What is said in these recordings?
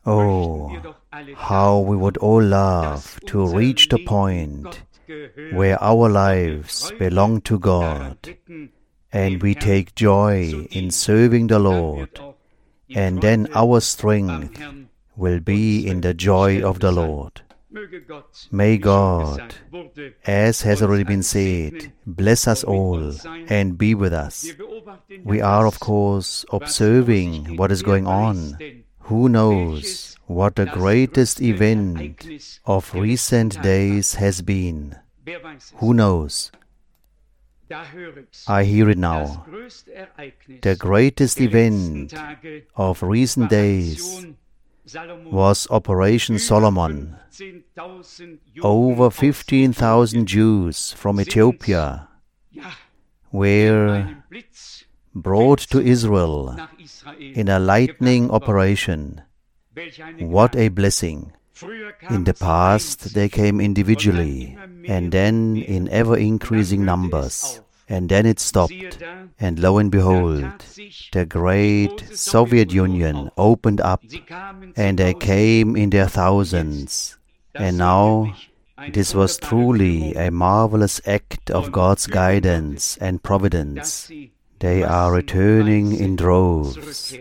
Oh, how we would all love to reach the point where our lives belong to God, and we take joy in serving the Lord, and then our strength will be in the joy of the Lord. May God, as has already been said, bless us all and be with us. We are, of course, observing what is going on. Who knows what the greatest event of recent days has been? Who knows? I hear it now. The greatest event of recent days was Operation Solomon. Over 15,000 Jews from Ethiopia were brought to Israel in a lightning operation. What a blessing! In the past they came individually, and then in ever-increasing numbers, and then it stopped, and lo and behold, the great Soviet Union opened up, and they came in their thousands. And now, this was truly a marvelous act of God's guidance and providence. They are returning in droves.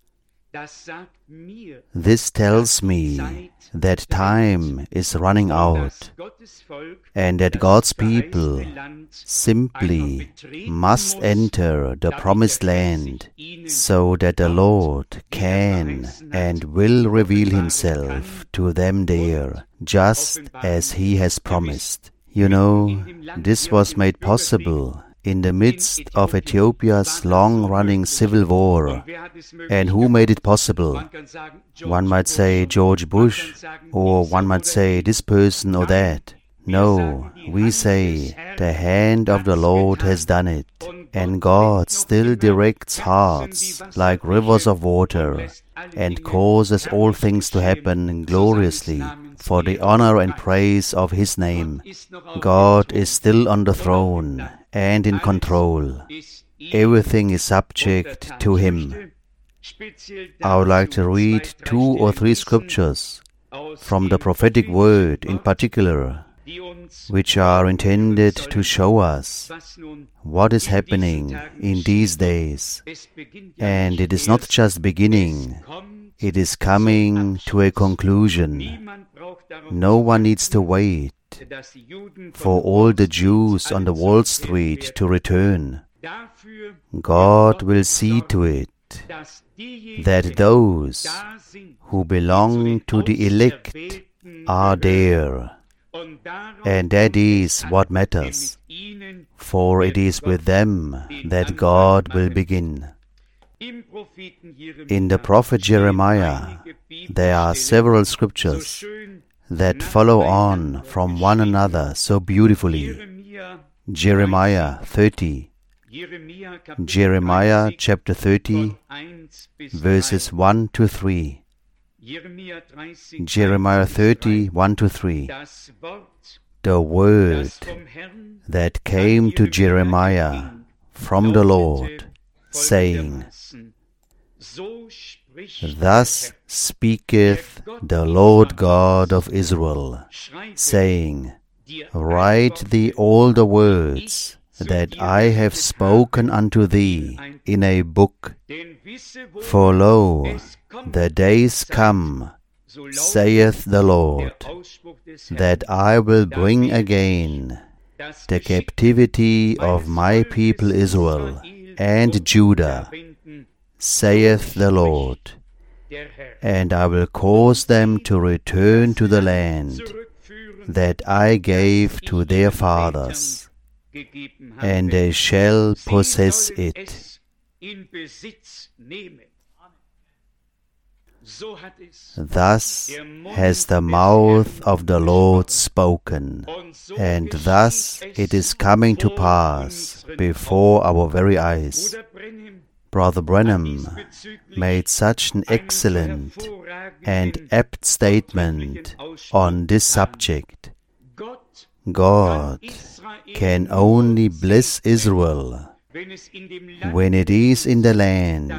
This tells me that time is running out, and that God's people simply must enter the promised land, so that the Lord can and will reveal Himself to them there, just as He has promised. You know, this was made possible in the midst of Ethiopia's long-running civil war. And who made it possible? One might say George Bush, or one might say this person or that. No, we say the hand of the Lord has done it, and God still directs hearts like rivers of water, and causes all things to happen gloriously for the honor and praise of His name. God is still on the throne and in control. Everything is subject to Him. I would like to read 2 or 3 scriptures from the prophetic word in particular, which are intended to show us what is happening in these days. And it is not just beginning, it is coming to a conclusion. No one needs to wait for all the Jews on the Wall Street to return. God will see to it that those who belong to the elect are there. And that is what matters, for it is with them that God will begin. In the prophet Jeremiah, there are several scriptures that follow on from one another so beautifully. Jeremiah 30. Jeremiah chapter 30, verses 1 to 3. Jeremiah 30, 1 to 3. The word that came to Jeremiah from the Lord, saying, Thus speaketh the Lord God of Israel, saying, Write thee all the words that I have spoken unto thee in a book. For lo, the days come, saith the Lord, that I will bring again the captivity of my people Israel and Judah, saith the Lord, and I will cause them to return to the land that I gave to their fathers, and they shall possess it. Thus has the mouth of the Lord spoken, and thus it is coming to pass before our very eyes. Brother Branham made such an excellent and apt statement on this subject. God can only bless Israel when it is in the land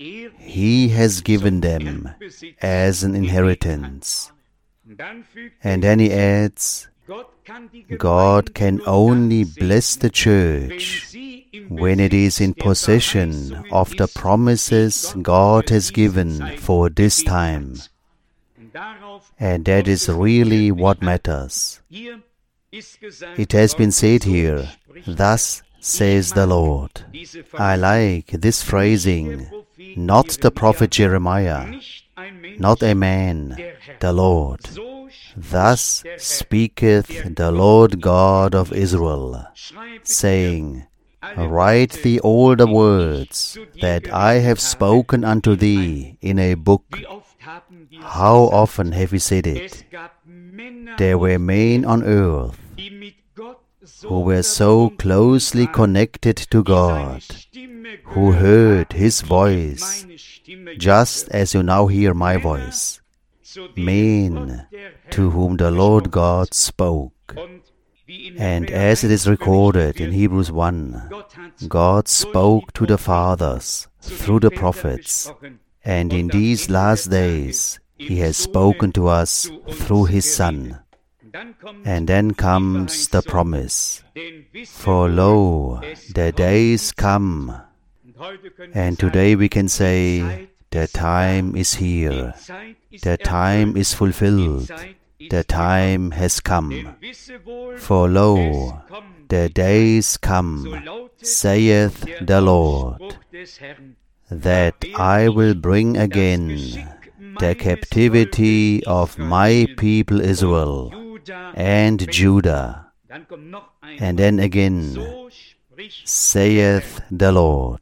He has given them as an inheritance. And then he adds, God can only bless the church when it is in possession of the promises God has given for this time. And that is really what matters. It has been said here, thus says the Lord. I like this phrasing, not the prophet Jeremiah, not a man, the Lord. Thus speaketh the Lord God of Israel, saying, Write thee all the words that I have spoken unto thee in a book. How often have we said it? There were men on earth who were so closely connected to God, who heard His voice, just as you now hear my voice. Men to whom the Lord God spoke. And as it is recorded in Hebrews 1, God spoke to the fathers through the prophets, and in these last days He has spoken to us through His Son. And then comes the promise, for lo, the days come. And today we can say, the time is here. The time is fulfilled. The time has come. For lo, the days come, saith the Lord, that I will bring again the captivity of my people Israel and Judah. And then again, saith the Lord,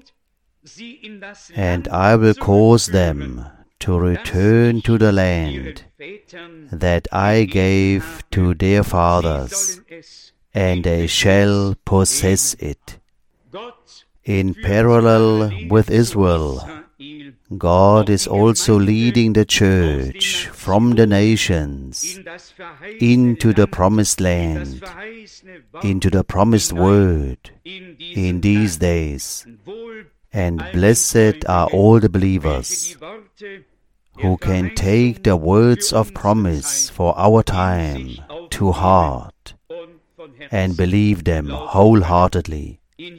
and I will cause them to return to the land that I gave to their fathers, and they shall possess it. In parallel with Israel, God is also leading the church from the nations into the promised land, into the promised word in these days. And blessed are all the believers who can take the words of promise for our time to heart and believe them wholeheartedly.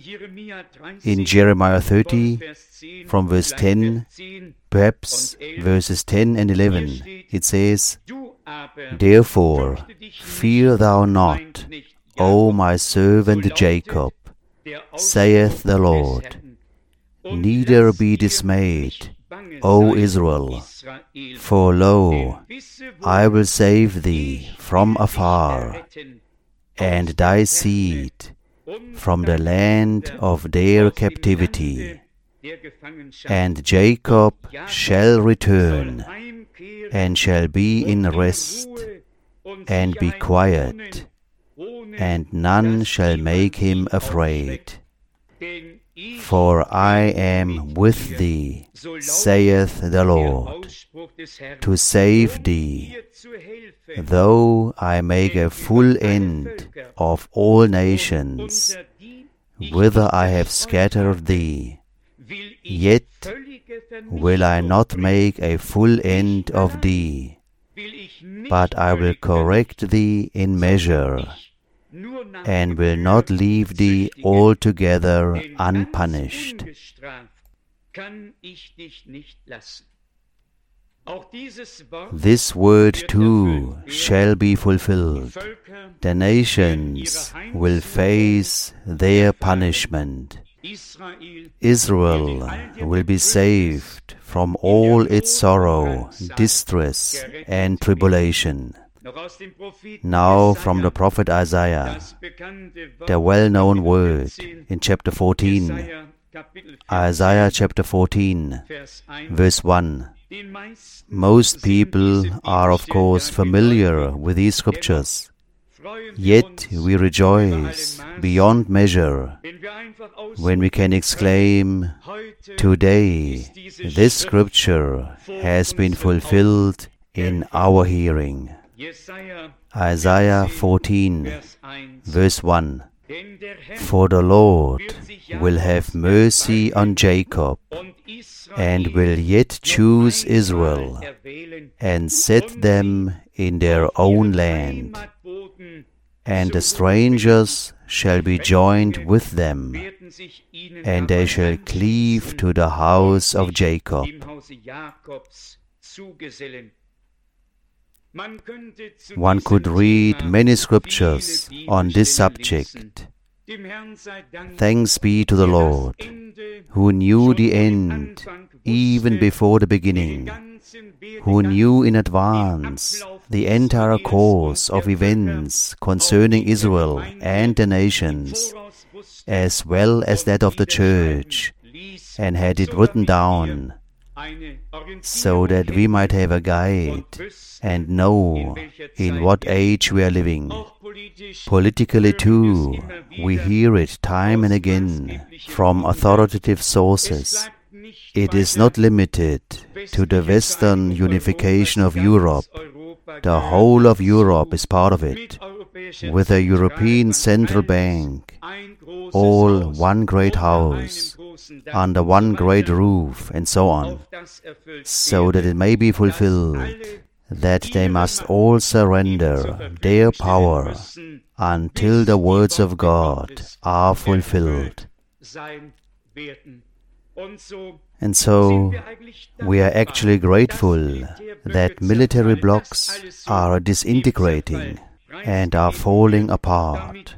In Jeremiah 30, from verse 10, perhaps verses 10 and 11, it says, Therefore fear thou not, O my servant Jacob, saith the Lord, neither be dismayed, O Israel, for lo, I will save thee from afar, and thy seed from the land of their captivity. And Jacob shall return, and shall be in rest, and be quiet, and none shall make him afraid. For I am with thee, saith the Lord, to save thee, though I make a full end of all nations, whither I have scattered thee. Yet will I not make a full end of thee, but I will correct thee in measure, and will not leave thee altogether unpunished. This word too shall be fulfilled. The nations will face their punishment. Israel will be saved from all its sorrow, distress, and tribulation. Now from the prophet Isaiah, the well-known word in chapter 14, Isaiah chapter 14, verse 1. Most people are of course familiar with these scriptures, yet we rejoice beyond measure when we can exclaim, today this scripture has been fulfilled in our hearing. Isaiah 14, verse 1. For the Lord will have mercy on Jacob, and will yet choose Israel, and set them in their own land. And the strangers shall be joined with them, and they shall cleave to the house of Jacob. One could read many scriptures on this subject. Thanks be to the Lord, who knew the end even before the beginning, who knew in advance the entire course of events concerning Israel and the nations, as well as that of the church, and had it written down, so that we might have a guide and know in what age we are living. Politically too, we hear it time and again from authoritative sources. It is not limited to the Western unification of Europe. The whole of Europe is part of it, with a European Central Bank, all one great house, under one great roof, and so on, so that it may be fulfilled that they must all surrender their power until the words of God are fulfilled. And so we are actually grateful that military blocks are disintegrating and are falling apart,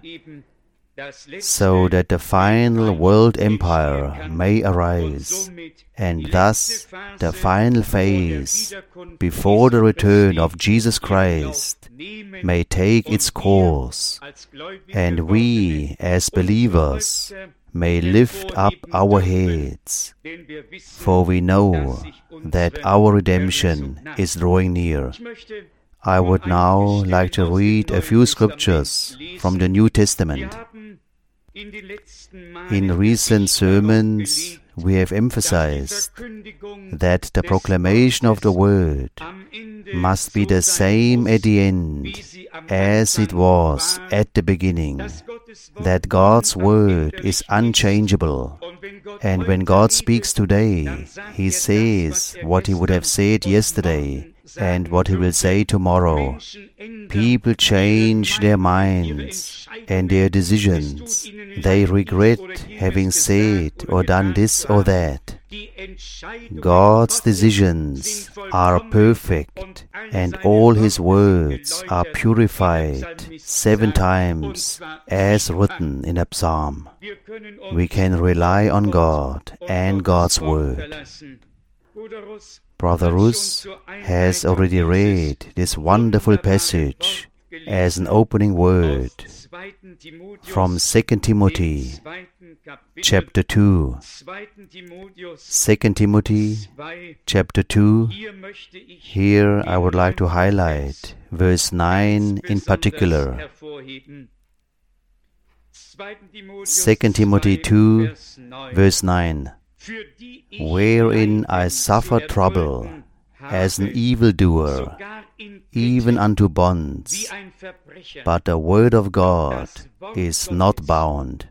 so that the final world empire may arise, and thus the final phase before the return of Jesus Christ may take its course, and we as believers may lift up our heads, for we know that our redemption is drawing near. I would now like to read a few scriptures from the New Testament. In recent sermons, we have emphasized that the proclamation of the Word must be the same at the end as it was at the beginning, that God's Word is unchangeable, and when God speaks today, He says what He would have said yesterday and what He will say tomorrow. People change their minds and their decisions. They regret having said or done this or that. God's decisions are perfect, and all His words are purified 7 times, as written in a psalm. We can rely on God and God's Word. Brother Rus has already read this wonderful passage as an opening word from 2 Timothy chapter 2. 2 Timothy chapter 2. Here I would like to highlight verse 9 in particular. 2 Timothy 2 verse 9. Wherein I suffer trouble as an evildoer, even unto bonds, but the word of God is not bound.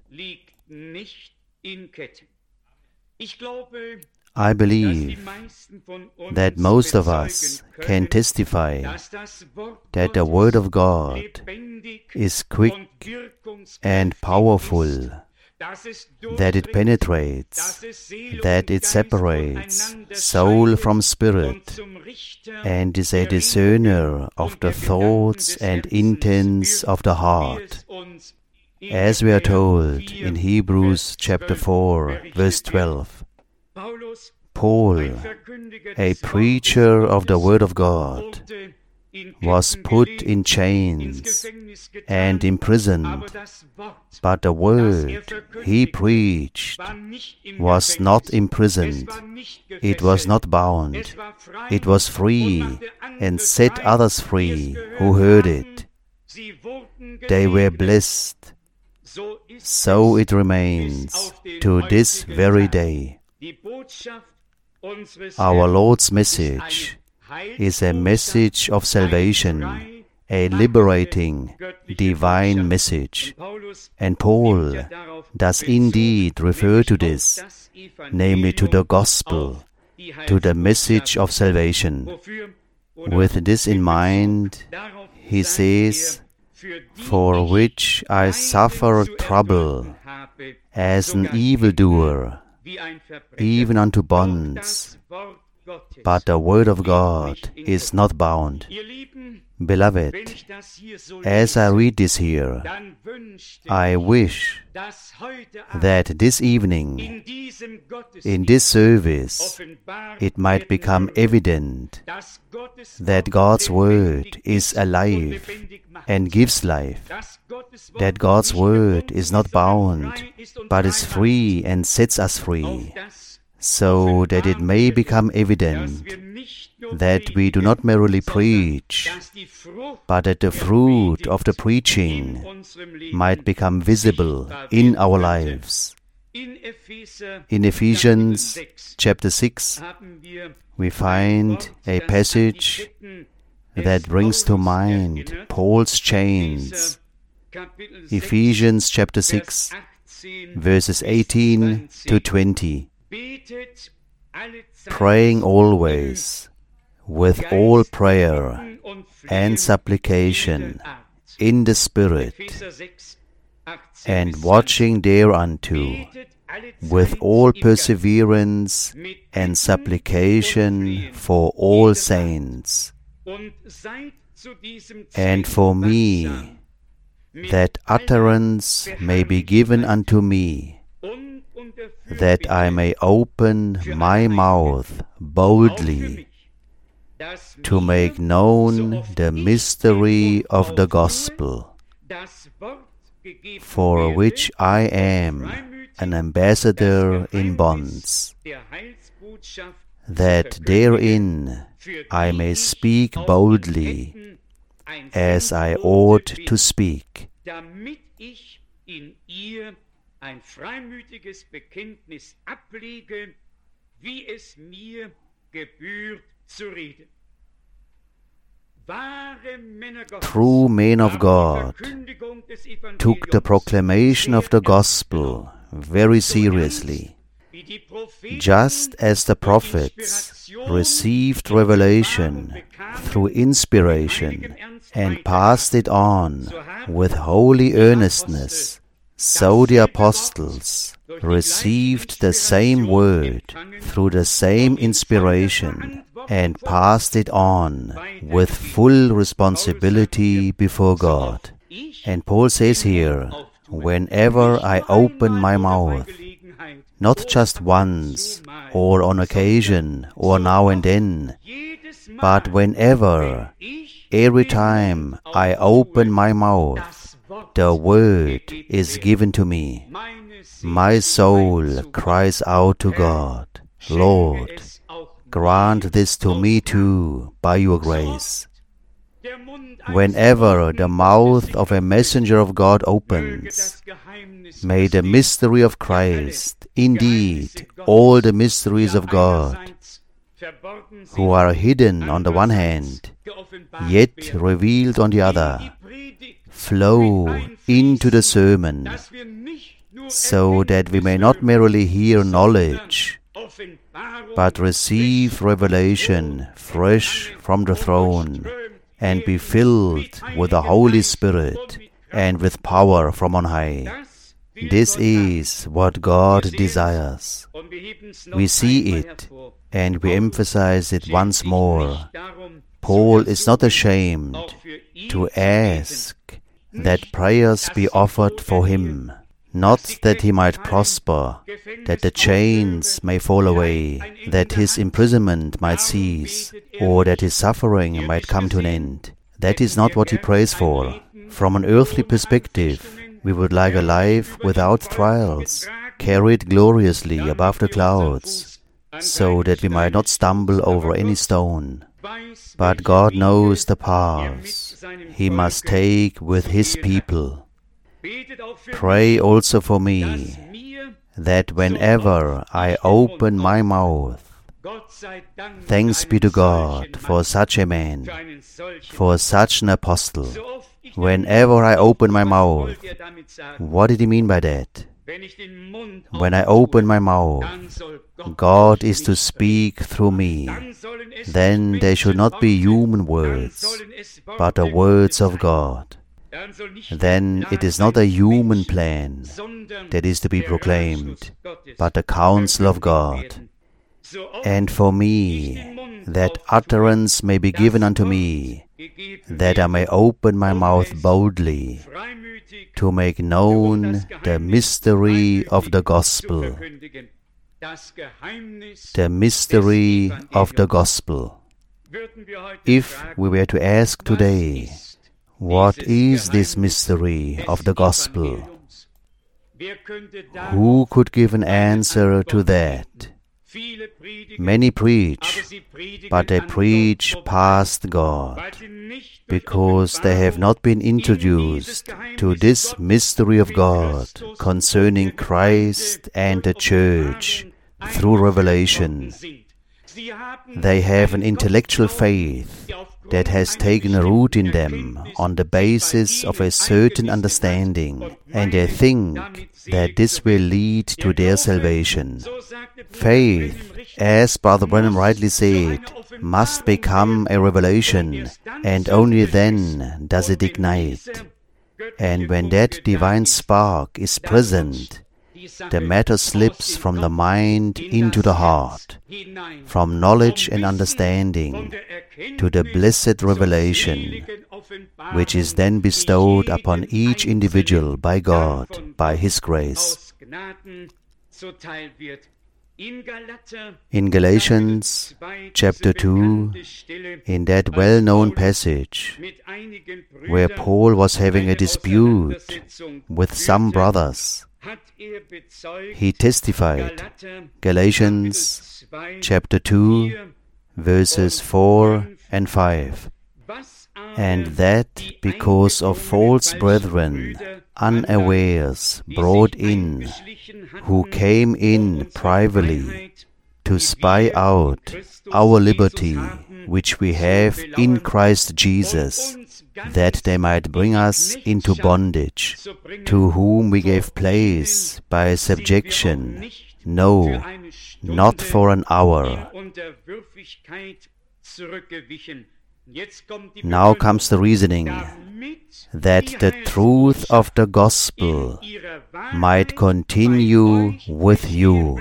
I believe that most of us can testify that the Word of God is quick and powerful, that it penetrates, that it separates soul from spirit, and is a discerner of the thoughts and intents of the heart, as we are told in Hebrews chapter 4, verse 12. Paul, a preacher of the Word of God, was put in chains and imprisoned, but the Word he preached was not imprisoned, it was not bound, it was free and set others free who heard it. They were blessed. So it remains to this very day. Our Lord's message is a message of salvation a liberating divine message. And Paul does indeed refer to this, namely to the gospel, to the message of salvation. With this in mind, he says, "For which I suffer trouble as an evildoer, even unto bonds. But the word of God is not bound." Beloved, as I read this here, I wish that this evening, in this service, it might become evident that God's Word is alive and gives life, that God's Word is not bound, but is free and sets us free, so that it may become evident that we do not merely preach, but that the fruit of the preaching might become visible in our lives. In Ephesians chapter 6, we find a passage that brings to mind Paul's chains. Ephesians chapter 6, verses 18 to 20. "Praying always, with all prayer and supplication in the Spirit, and watching thereunto with all perseverance and supplication for all saints, and for me, that utterance may be given unto me, that I may open my mouth boldly, to make known the mystery of the gospel, for which I am an ambassador in bonds, that therein I may speak boldly, as I ought to speak." Damit ich in ihr ein freimütiges Bekenntnis ablege, wie es mir gebührt zu reden. True men of God took the proclamation of the gospel very seriously. Just as the prophets received revelation through inspiration and passed it on with holy earnestness, so the apostles received the same word through the same inspiration and passed it on with full responsibility before God. And Paul says here, "Whenever I open my mouth," not just once or on occasion or now and then, but whenever, every time I open my mouth, the word is given to me. My soul cries out to God, "Lord, grant this to me too, by your grace." Whenever the mouth of a messenger of God opens, may the mystery of Christ, indeed all the mysteries of God, who are hidden on the one hand, yet revealed on the other, flow into the sermon, so that we may not merely hear knowledge, but receive revelation fresh from the throne, and be filled with the Holy Spirit and with power from on high. This is what God desires. We see it, and we emphasize it once more. Paul is not ashamed to ask that prayers be offered for him, not that he might prosper, that the chains may fall away, that his imprisonment might cease, or that his suffering might come to an end. That is not what he prays for. From an earthly perspective, we would like a life without trials, carried gloriously above the clouds, so that we might not stumble over any stone. But God knows the paths He must take with His people. Pray also for me, that whenever I open my mouth, Thanks be to God for such a man, for such an apostle. Whenever I open my mouth, what did he mean by that? When I open my mouth, God is to speak through me. Then they should not be human words, but the words of God. Then it is not a human plan that is to be proclaimed, but the counsel of God. And for me, that utterance may be given unto me, that I may open my mouth boldly, to make known the mystery of the gospel. The mystery of the gospel. If we were to ask today, what is this mystery of the gospel? Who could give an answer to that? Many preach, but they preach past God, because they have not been introduced to this mystery of God concerning Christ and the Church through revelation. They have an intellectual faith that has taken root in them on the basis of a certain understanding, and they think that this will lead to their salvation. Faith, as Brother Branham rightly said, must become a revelation, and only then does it ignite. And when that divine spark is present, the matter slips from the mind into the heart, from knowledge and understanding to the blessed revelation, which is then bestowed upon each individual by God, by His grace. In Galatians chapter 2, in that well-known passage where Paul was having a dispute with some brothers, he testified, Galatians chapter 2, verses 4 and 5, and that because of false brethren unawares brought in, who came in privily to spy out our liberty which we have in Christ Jesus, that they might bring us into bondage, to whom we gave place by subjection, no, not for an hour. Now comes the reasoning, that the truth of the gospel might continue with you.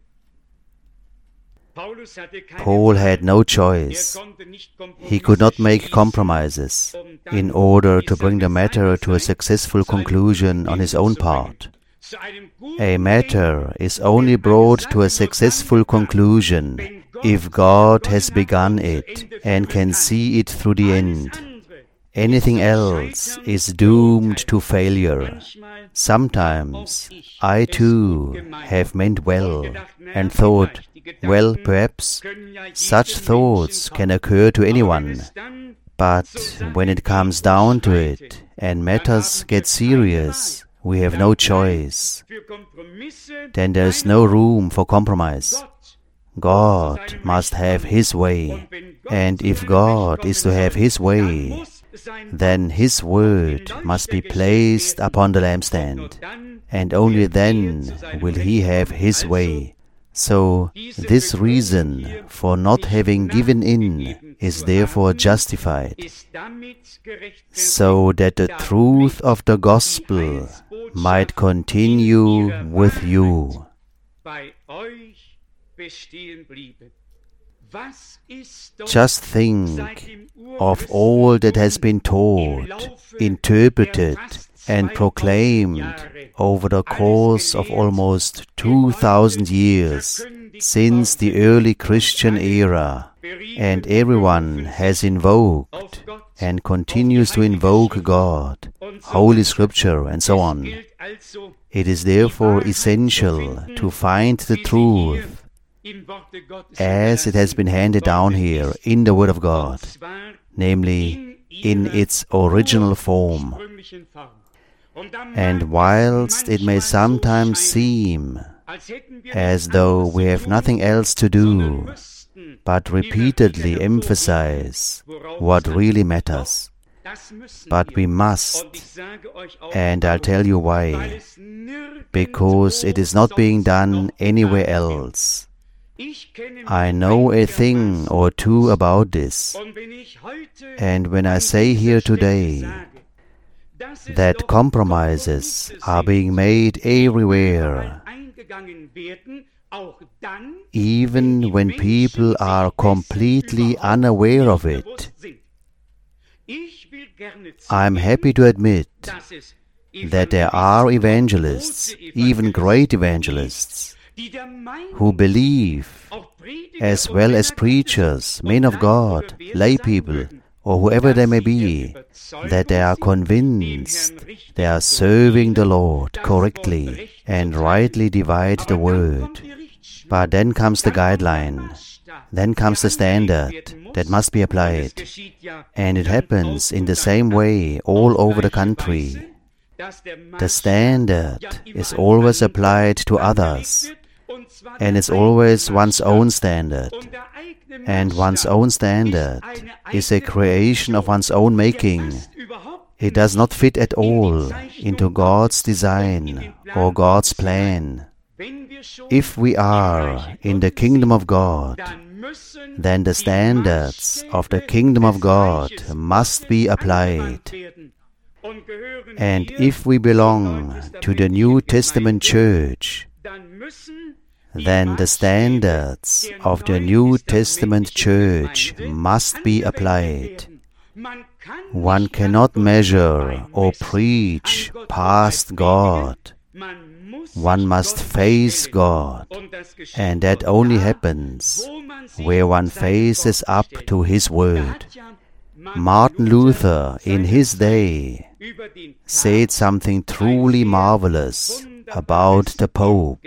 Paul had no choice. He could not make compromises in order to bring the matter to a successful conclusion on his own part. A matter is only brought to a successful conclusion if God has begun it and can see it through the end. Anything else is doomed to failure. Sometimes I too have meant well and thought, well, perhaps such thoughts can occur to anyone. But when it comes down to it and matters get serious, we have no choice. Then there is no room for compromise. God must have His way, and if God is to have His way, then His word must be placed upon the lampstand, and only then will He have His way. So this reason for not having given in is therefore justified, so that the truth of the gospel might continue with you. Just think of all that has been taught, interpreted, and proclaimed over the course of almost 2,000 years since the early Christian era, and everyone has invoked and continues to invoke God, Holy Scripture, and so on. It is therefore essential to find the truth as it has been handed down here in the Word of God, namely in its original form. And whilst it may sometimes seem as though we have nothing else to do but repeatedly emphasize what really matters. But we must, and I'll tell you why. Because it is not being done anywhere else. I know a thing or two about this, and when I say here today that compromises are being made everywhere, even when people are completely unaware of it, I'm happy to admit that there are evangelists, even great evangelists, who believe, as well as preachers, men of God, lay people, or whoever they may be, that they are convinced they are serving the Lord correctly and rightly divide the word. But then comes the guideline, then comes the standard that must be applied. And it happens in the same way all over the country. The standard is always applied to others, and it's always one's own standard. And one's own standard is a creation of one's own making. It does not fit at all into God's design or God's plan. If we are in the kingdom of God, then the standards of the kingdom of God must be applied. And if we belong to the New Testament church, then the standards of the New Testament church must be applied. One cannot measure or preach past God. One must face God, and that only happens where one faces up to His Word. Martin Luther, in his day, said something truly marvelous about the Pope,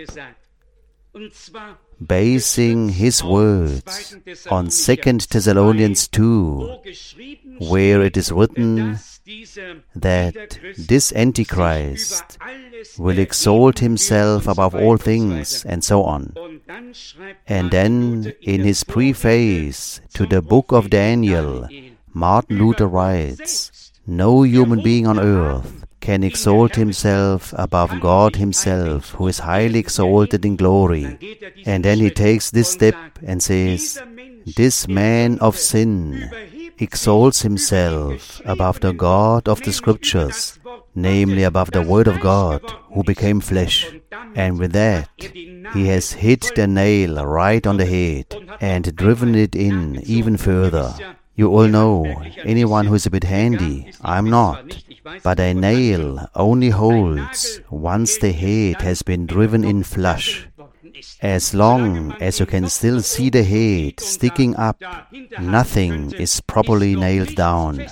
basing his words on 2 Thessalonians 2, where it is written that this Antichrist will exalt himself above all things, and so on. And then, in his preface to the book of Daniel, Martin Luther writes, "No human being on earth can exalt himself above God Himself, who is highly exalted in glory." And then he takes this step and says, "This man of sin exalts himself above the God of the Scriptures, namely above the Word of God, who became flesh." And with that, he has hit the nail right on the head and driven it in even further. You all know, anyone who is a bit handy, I'm not, but a nail only holds once the head has been driven in flush. As long as you can still see the head sticking up, nothing is properly nailed down.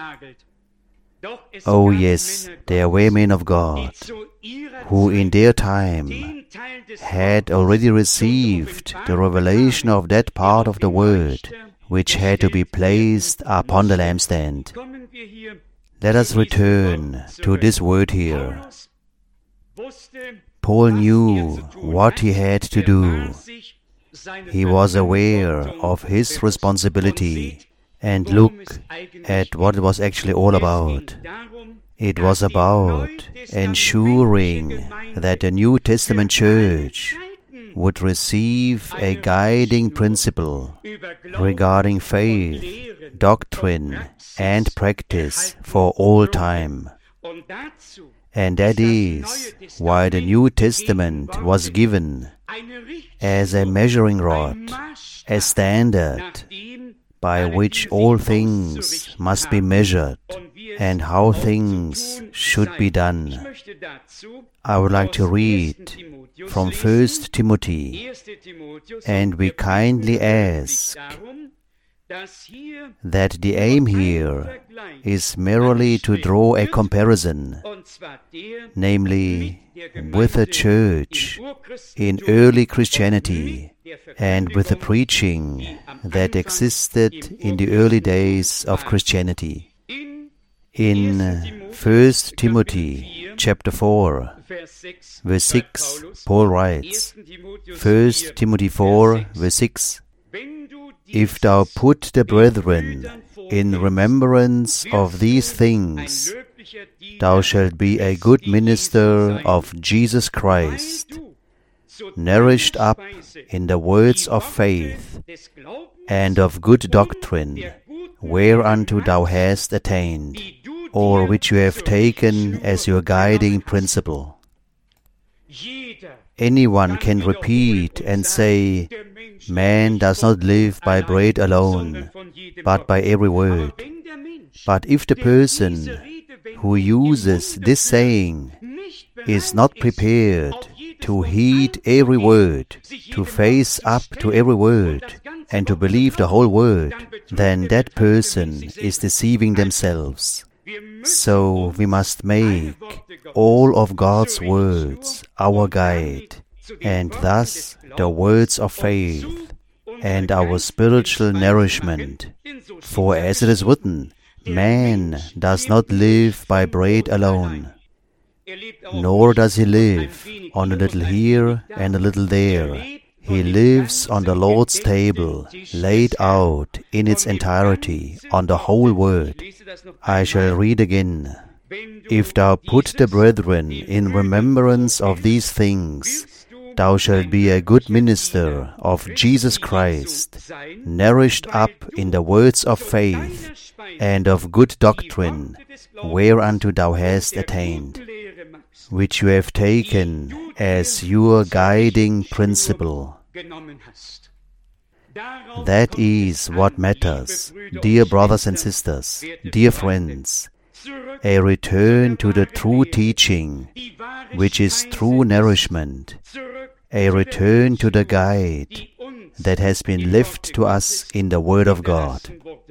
Oh yes, there were men of God who in their time had already received the revelation of that part of the Word which had to be placed upon the lampstand. Let us return to this word here. Paul knew what he had to do. He was aware of his responsibility. And look at what it was actually all about. It was about ensuring that the New Testament church would receive a guiding principle regarding faith, doctrine, and practice for all time. And that is why the New Testament was given as a measuring rod, a standard by which all things must be measured and how things should be done. I would like to read from 1 Timothy, and we kindly ask that the aim here is merely to draw a comparison, namely with the church in early Christianity and with the preaching that existed in the early days of Christianity. In 1 Timothy chapter 4, verse 6, Paul writes, 1 Timothy 4, verse 6, If thou put the brethren in remembrance of these things, thou shalt be a good minister of Jesus Christ, nourished up in the words of faith and of good doctrine, whereunto thou hast attained, or which you have taken as your guiding principle. Anyone can repeat and say, man does not live by bread alone, but by every word. But if the person who uses this saying is not prepared to heed every word, to face up to every word, and to believe the whole word, then that person is deceiving themselves. So we must make all of God's words our guide, and thus the words of faith and our spiritual nourishment. For as it is written, man does not live by bread alone, nor does he live on a little here and a little there. He lives on the Lord's table, laid out in its entirety on the whole word. I shall read again. If thou put the brethren in remembrance of these things, thou shalt be a good minister of Jesus Christ, nourished up in the words of faith and of good doctrine, whereunto thou hast attained, which you have taken as your guiding principle. That is what matters, dear brothers and sisters, dear friends, a return to the true teaching, which is true nourishment, a return to the guide that has been left to us in the Word of God.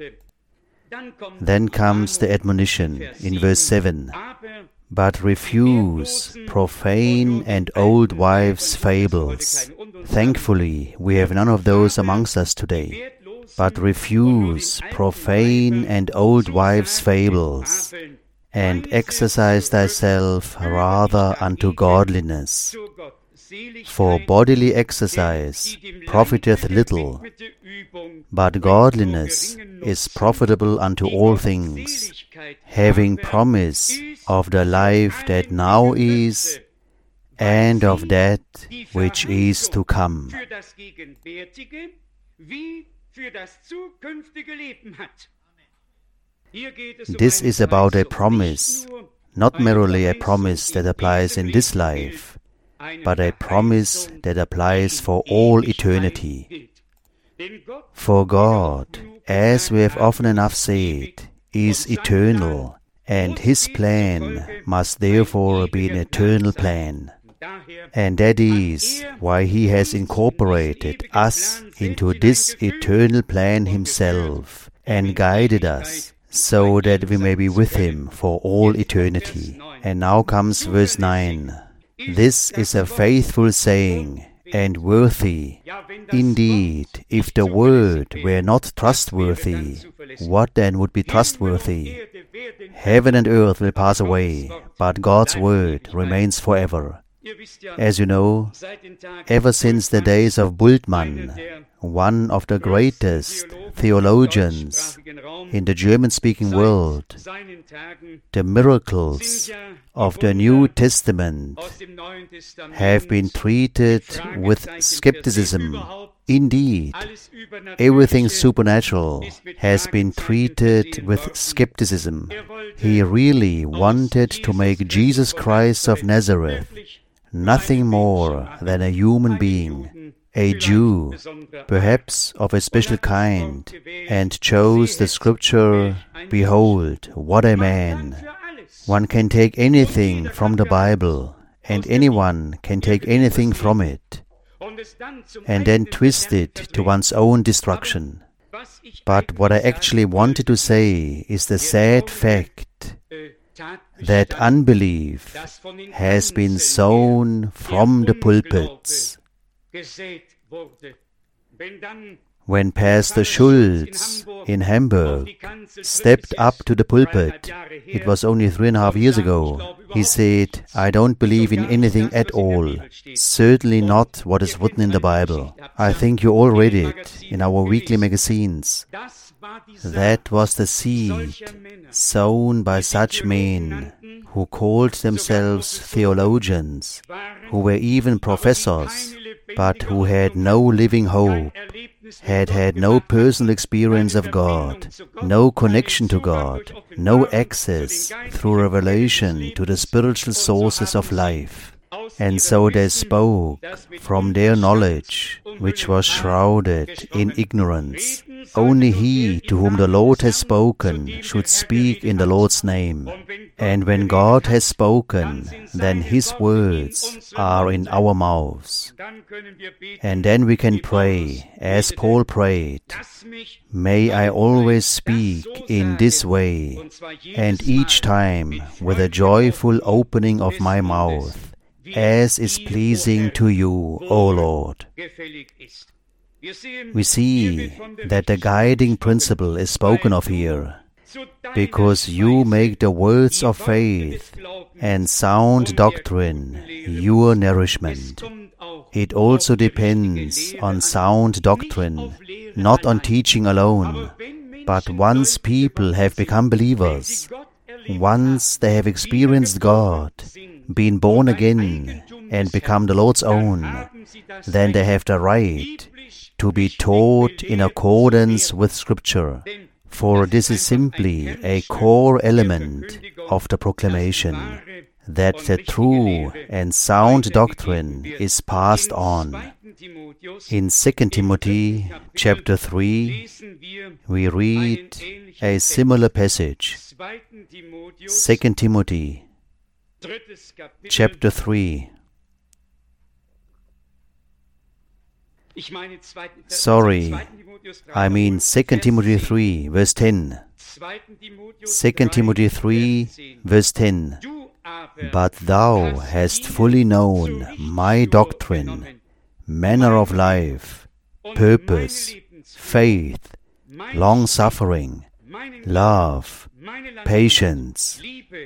Then comes the admonition in verse 7. But refuse profane and old wives' fables. Thankfully, we have none of those amongst us today. But refuse profane and old wives' fables, and exercise thyself rather unto godliness. For bodily exercise profiteth little, but godliness is profitable unto all things, having promise of the life that now is, and of that which is to come. This is about a promise, not merely a promise that applies in this life, but a promise that applies for all eternity. For God, as we have often enough said, is eternal, and His plan must therefore be an eternal plan. And that is why He has incorporated us into this eternal plan Himself and guided us so that we may be with Him for all eternity. And now comes verse 9. This is a faithful saying and worthy. Indeed, if the word were not trustworthy, what then would be trustworthy? Heaven and earth will pass away, but God's word remains forever. As you know, ever since the days of Bultmann, one of the greatest theologians in the German-speaking world, the miracles of the New Testament have been treated with skepticism. Indeed, everything supernatural has been treated with skepticism. He really wanted to make Jesus Christ of Nazareth nothing more than a human being, a Jew, perhaps of a special kind, and chose the scripture, "Behold, what a man!" One can take anything from the Bible, and anyone can take anything from it, and then twist it to one's own destruction. But what I actually wanted to say is the sad fact that unbelief has been sown from the pulpits. When Pastor Schulz in Hamburg stepped up to the pulpit, it was only 3.5 years ago, he said, "I don't believe in anything at all, certainly not what is written in the Bible." I think you all read it in our weekly magazines. That was the seed sown by such men who called themselves theologians, who were even professors, but who had no living hope, had no personal experience of God, no connection to God, no access through revelation to the spiritual sources of life. And so they spoke from their knowledge, which was shrouded in ignorance. Only he to whom the Lord has spoken should speak in the Lord's name. And when God has spoken, then His words are in our mouths. And then we can pray, as Paul prayed, "May I always speak in this way, and each time with a joyful opening of my mouth, as is pleasing to you, O Lord." We see that the guiding principle is spoken of here, because you make the words of faith and sound doctrine your nourishment. It also depends on sound doctrine, not on teaching alone. But once people have become believers, once they have experienced God, been born again, and become the Lord's own, then they have the right to be taught in accordance with Scripture, for this is simply a core element of the proclamation, that the true and sound doctrine is passed on. In 2 Timothy chapter 3, we read a similar passage. 2 Timothy chapter 3. Sorry, I mean 2 Timothy 3, verse 10. 2 Timothy 3, verse 10. "But thou hast fully known my doctrine, manner of life, purpose, faith, long-suffering, love, patience."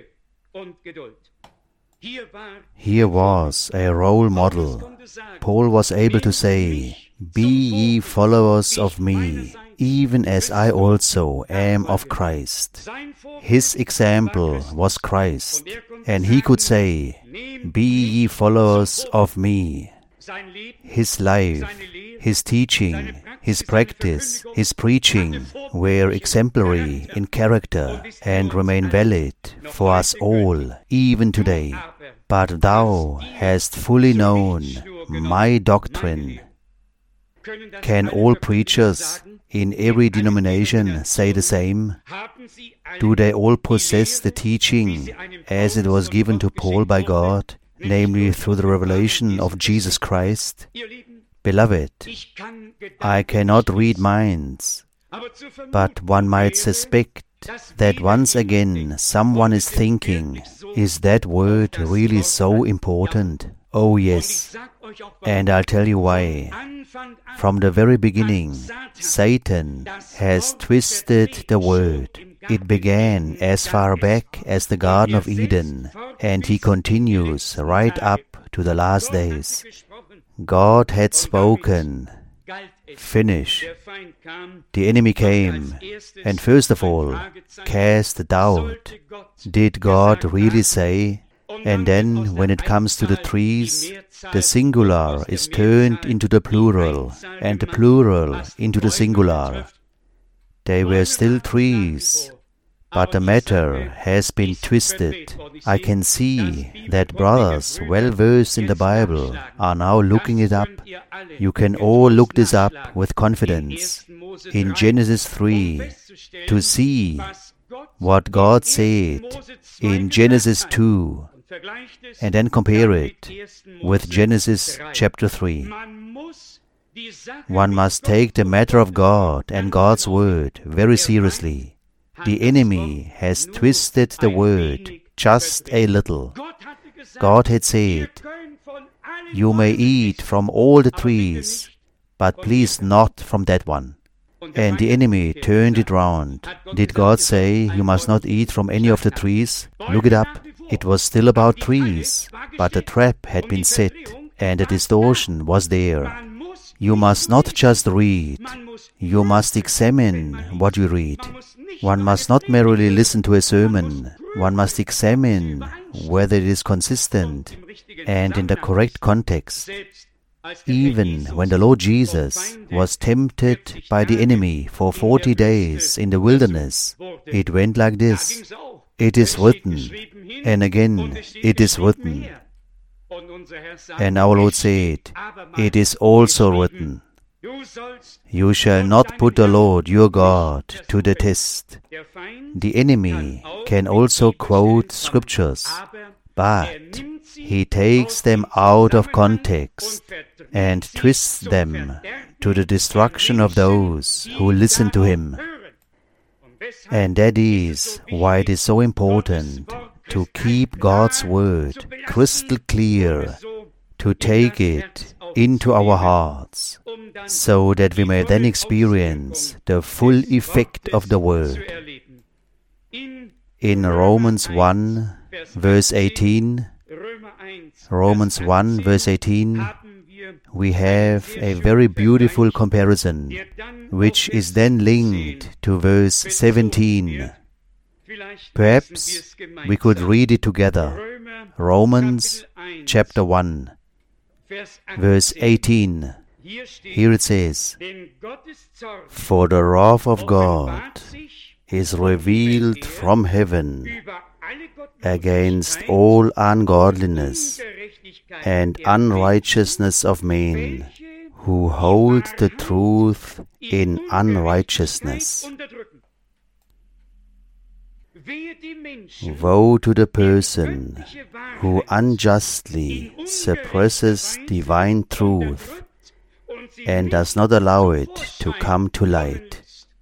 Here was a role model. Paul was able to say, "Be ye followers of me, even as I also am of Christ." His example was Christ, and he could say, "Be ye followers of me." His life, his teaching, his practice, his preaching were exemplary in character and remain valid for us all, even today. "But thou hast fully known my doctrine." Can all preachers in every denomination say the same? Do they all possess the teaching as it was given to Paul by God, namely through the revelation of Jesus Christ? Beloved, I cannot read minds, but one might suspect that once again someone is thinking, "Is that word really so important?" Oh yes, and I'll tell you why. From the very beginning, Satan has twisted the word. It began as far back as the Garden of Eden, and he continues right up to the last days. God had spoken. Finish. The enemy came, and first of all, cast doubt. Did God really say? And then, when it comes to the trees, the singular is turned into the plural, and the plural into the singular. They were still trees, but the matter has been twisted. I can see that brothers well versed in the Bible are now looking it up. You can all look this up with confidence in Genesis 3 to see what God said in Genesis 2, and then compare it with Genesis chapter 3. One must take the matter of God and God's word very seriously. The enemy has twisted the word just a little. God had said, "You may eat from all the trees, but please not from that one. And the enemy turned it round. Did God say, you must not eat from any of the trees? Look it up. It was still about trees, but the trap had been set, and the distortion was there. You must not just read. You must examine what you read. One must not merely listen to a sermon. One must examine whether it is consistent and in the correct context. Even when the Lord Jesus was tempted by the enemy for 40 days in the wilderness, it went like this. It is written, and again, it is written. And our Lord said, it is also written, you shall not put the Lord your God to the test. The enemy can also quote scriptures, but he takes them out of context and twists them to the destruction of those who listen to him. And that is why it is so important to keep God's word crystal clear, to take it into our hearts, so that we may then experience the full effect of the word. In Romans 1, verse 18, Romans 1, verse 18, we have a very beautiful comparison, which is then linked to verse 17. Perhaps we could read it together. Romans chapter 1, verse 18. Here it says, for the wrath of God is revealed from heaven against all ungodliness and unrighteousness of men, who hold the truth in unrighteousness. Woe to the person who unjustly suppresses divine truth and does not allow it to come to light.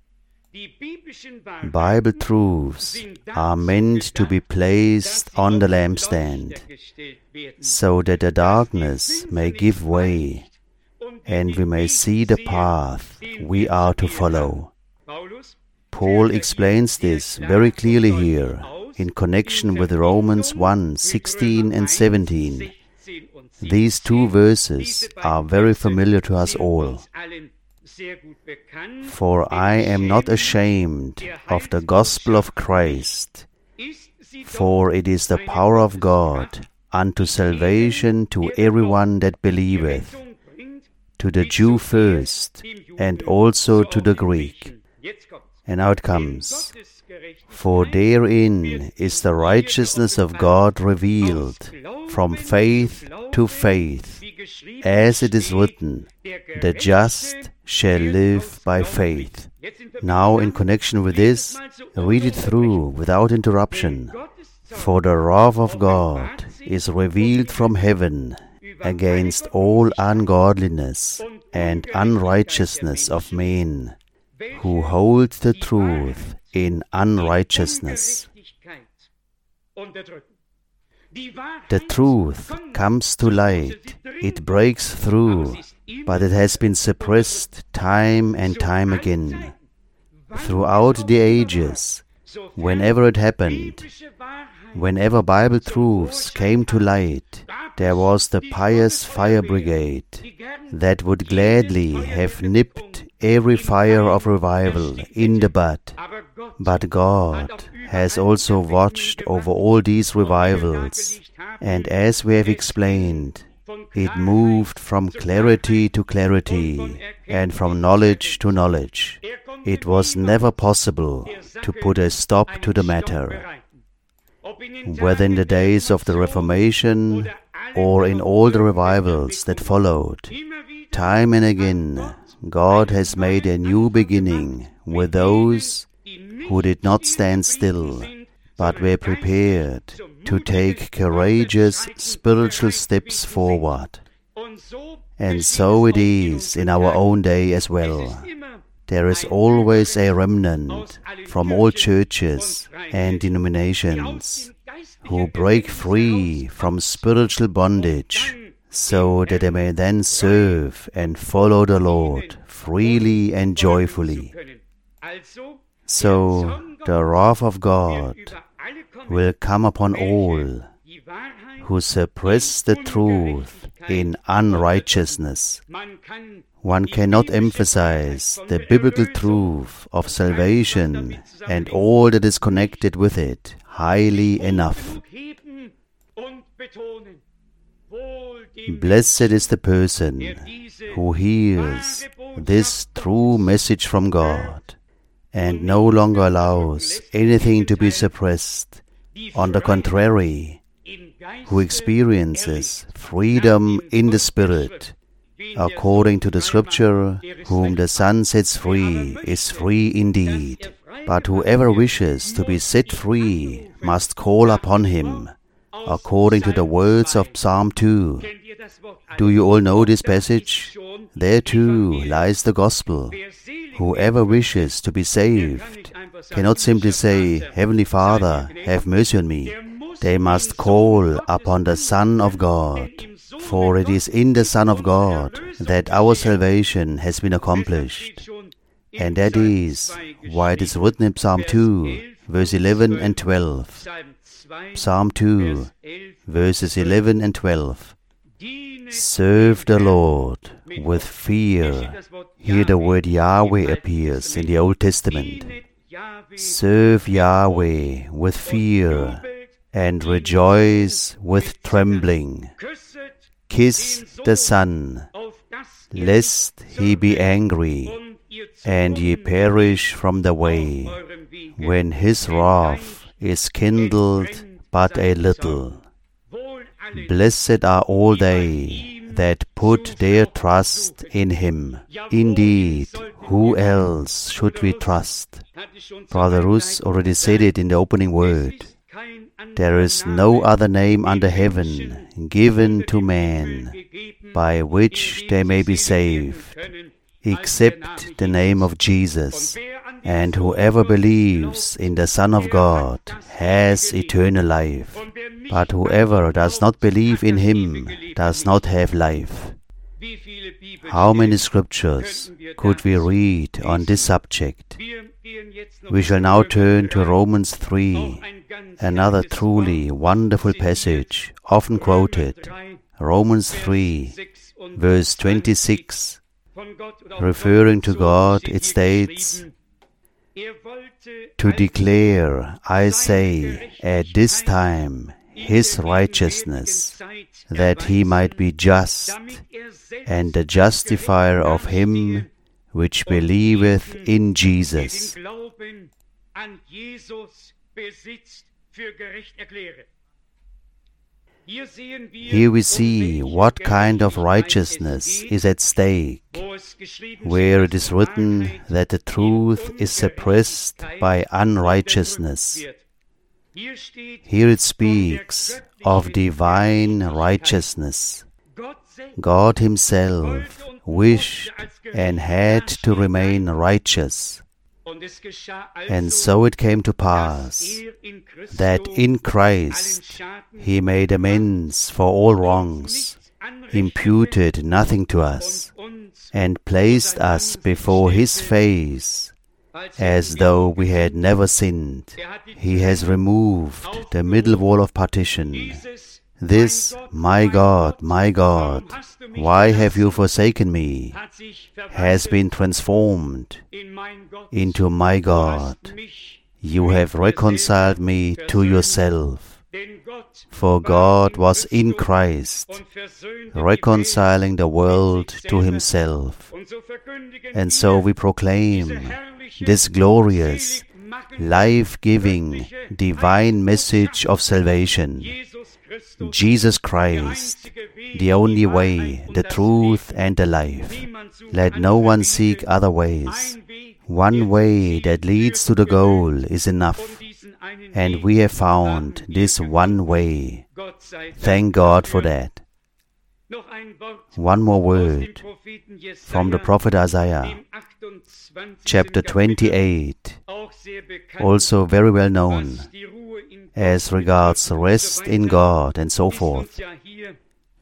Bible truths are meant to be placed on the lampstand, so that the darkness may give way, and we may see the path we are to follow. Paul explains this very clearly here, in connection with Romans 1, 16 and 17. These two verses are very familiar to us all. For I am not ashamed of the gospel of Christ, for it is the power of God unto salvation to everyone that believeth, to the Jew first, and also to the Greek. And now it comes. For therein is the righteousness of God revealed, from faith to faith, as it is written, the just shall live by faith. Now, in connection with this, read it through without interruption. For the wrath of God is revealed from heaven against all ungodliness and unrighteousness of men, who hold the truth in unrighteousness. The truth comes to light, it breaks through, but it has been suppressed time and time again. Throughout the ages, whenever it happened, whenever Bible truths came to light, there was the pious fire brigade that would gladly have nipped every fire of revival in the bud. But God has also watched over all these revivals, and as we have explained, it moved from clarity to clarity and from knowledge to knowledge. It was never possible to put a stop to the matter. Whether in the days of the Reformation or in all the revivals that followed, time and again God has made a new beginning with those who did not stand still, but were prepared to take courageous spiritual steps forward. And so it is in our own day as well. There is always a remnant from all churches and denominations who break free from spiritual bondage so that they may then serve and follow the Lord freely and joyfully. So the wrath of God will come upon all who suppress the truth in unrighteousness. One cannot emphasize the biblical truth of salvation and all that is connected with it highly enough. Blessed is the person who hears this true message from God and no longer allows anything to be suppressed. On the contrary, who experiences freedom in the Spirit, according to the Scripture, whom the Son sets free is free indeed. But whoever wishes to be set free must call upon Him, according to the words of Psalm 2. Do you all know this passage? There too lies the gospel. Whoever wishes to be saved cannot simply say, Heavenly Father, have mercy on me. They must call upon the Son of God, for it is in the Son of God that our salvation has been accomplished. And that is why it is written in Psalm 2, verse 11 and 12. Psalm 2, verses 11 and 12. Serve the Lord with fear. Here the word Yahweh appears in the Old Testament. Serve Yahweh with fear and rejoice with trembling. Kiss the Son, lest He be angry, and ye perish from the way, when His wrath is kindled but a little. Blessed are all they that put their trust in Him. Indeed, who else should we trust? Brother Rus already said it in the opening word. There is no other name under heaven given to man by which they may be saved, except the name of Jesus. And whoever believes in the Son of God has eternal life. But whoever does not believe in Him does not have life. How many scriptures could we read on this subject? We shall now turn to Romans 3, another truly wonderful passage, often quoted. Romans 3, verse 26. Referring to God, it states, to declare, I say, at this time, His righteousness, that He might be just, and the justifier of him which believeth in Jesus. Here we see what kind of righteousness is at stake, where it is written that the truth is suppressed by unrighteousness. Here it speaks of divine righteousness. God Himself wished and had to remain righteous. And so it came to pass that in Christ He made amends for all wrongs, imputed nothing to us, and placed us before His face as though we had never sinned. He has removed the middle wall of partition. This, my God, why have you forsaken me, has been transformed into my God. You have reconciled me to yourself. For God was in Christ, reconciling the world to Himself. And so we proclaim this glorious, life-giving, divine message of salvation. Jesus Christ, the only way, the truth, and the life. Let no one seek other ways. One way that leads to the goal is enough, and we have found this one way. Thank God for that. One more word from the prophet Isaiah, chapter 28, also very well known as regards rest in God and so forth.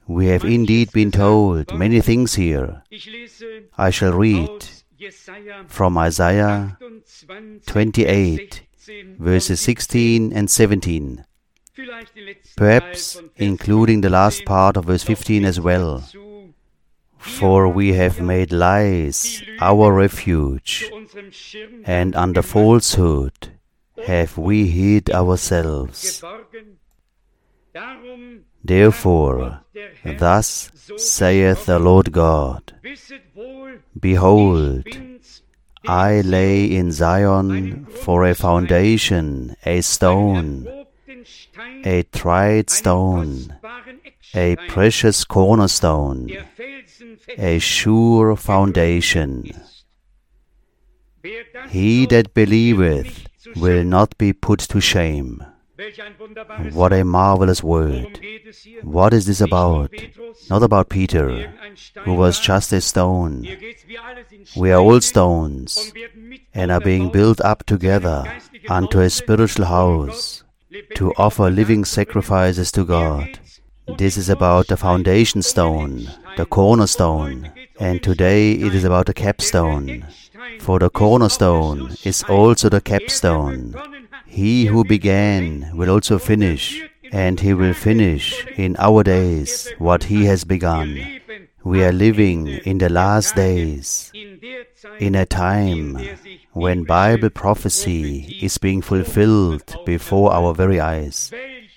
We have indeed been told many things here. I shall read from Isaiah 28, verses 16 and 17, perhaps including the last part of verse 15 as well. For we have made lies our refuge, and under falsehood have we hid ourselves. Therefore, thus saith the Lord God, Behold, I lay in Zion for a foundation a stone, a tried stone, a precious cornerstone, a sure foundation. He that believeth will not be put to shame. What a marvelous word. What is this about? Not about Peter, who was just a stone. We are all stones and are being built up together unto a spiritual house to offer living sacrifices to God. This is about the foundation stone, the cornerstone, and today it is about the capstone. For the cornerstone is also the capstone. He who began will also finish, and he will finish in our days what he has begun. We are living in the last days, in a time when Bible prophecy is being fulfilled before our very eyes.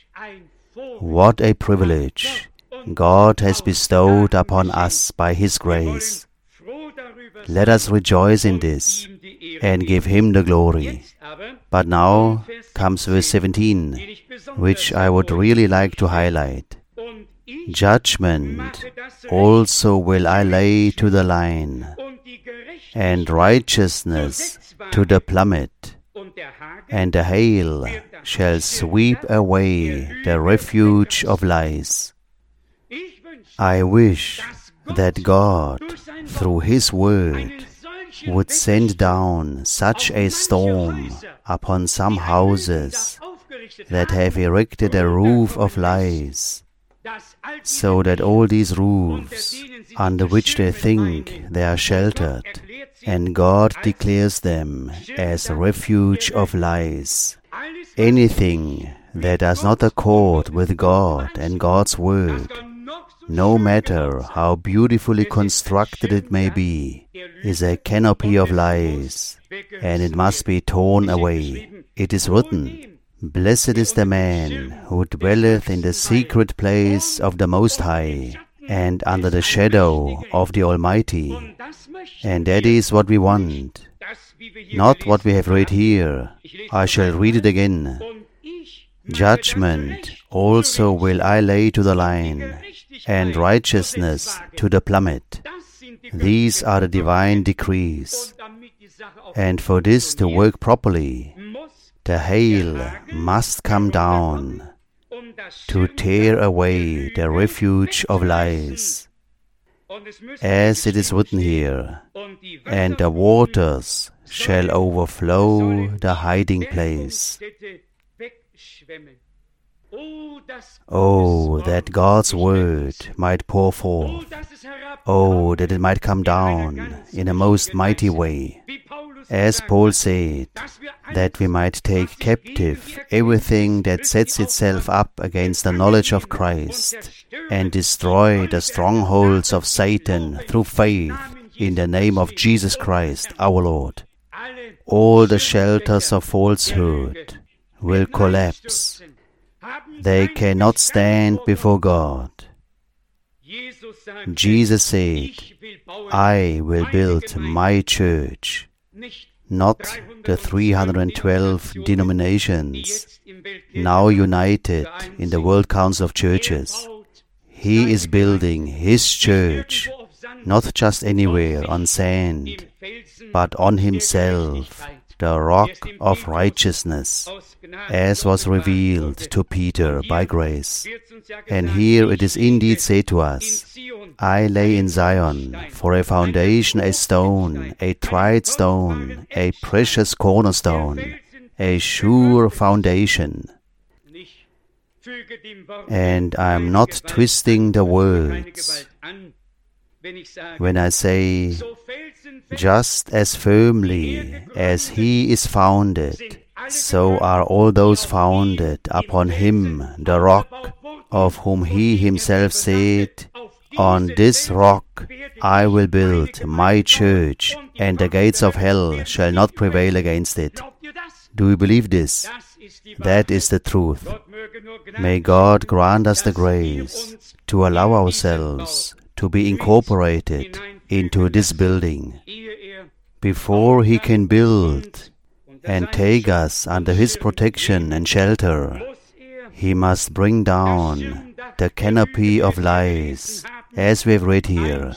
What a privilege God has bestowed upon us by His grace. Let us rejoice in this and give Him the glory. But now comes verse 17, which I would really like to highlight. Judgment also will I lay to the line, and righteousness to the plummet, and the hail shall sweep away the refuge of lies. I wish that God, through His word, would send down such a storm upon some houses that have erected a roof of lies, so that all these roofs, under which they think they are sheltered, and God declares them as a refuge of lies. Anything that does not accord with God and God's word, no matter how beautifully constructed it may be, is a canopy of lies, and it must be torn away. It is written, Blessed is the man who dwelleth in the secret place of the Most High, and under the shadow of the Almighty. And that is what we want, not what we have read here. I shall read it again. Judgment also will I lay to the line, and righteousness to the plummet. These are the divine decrees. And for this to work properly, the hail must come down to tear away the refuge of lies. As it is written here, and the waters shall overflow the hiding place. Oh, that God's word might pour forth. Oh, that it might come down in a most mighty way. As Paul said, that we might take captive everything that sets itself up against the knowledge of Christ, and destroy the strongholds of Satan through faith in the name of Jesus Christ our Lord. All the shelters of falsehood will collapse. They cannot stand before God. Jesus said, I will build my church, not the 312 denominations now united in the World Council of Churches. He is building His church, not just anywhere on sand, but on Himself, the rock of righteousness, as was revealed to Peter by grace. And here it is indeed said to us, I lay in Zion for a foundation a stone, a tried stone, a precious cornerstone, a sure foundation. And I am not twisting the words when I say, just as firmly as he is founded, so are all those founded upon him, the rock, of whom he himself said, on this rock I will build my church, and the gates of hell shall not prevail against it. Do you believe this? That is the truth. May God grant us the grace to allow ourselves to be incorporated into this building. Before he can build and take us under his protection and shelter, he must bring down the canopy of lies, as we have read here,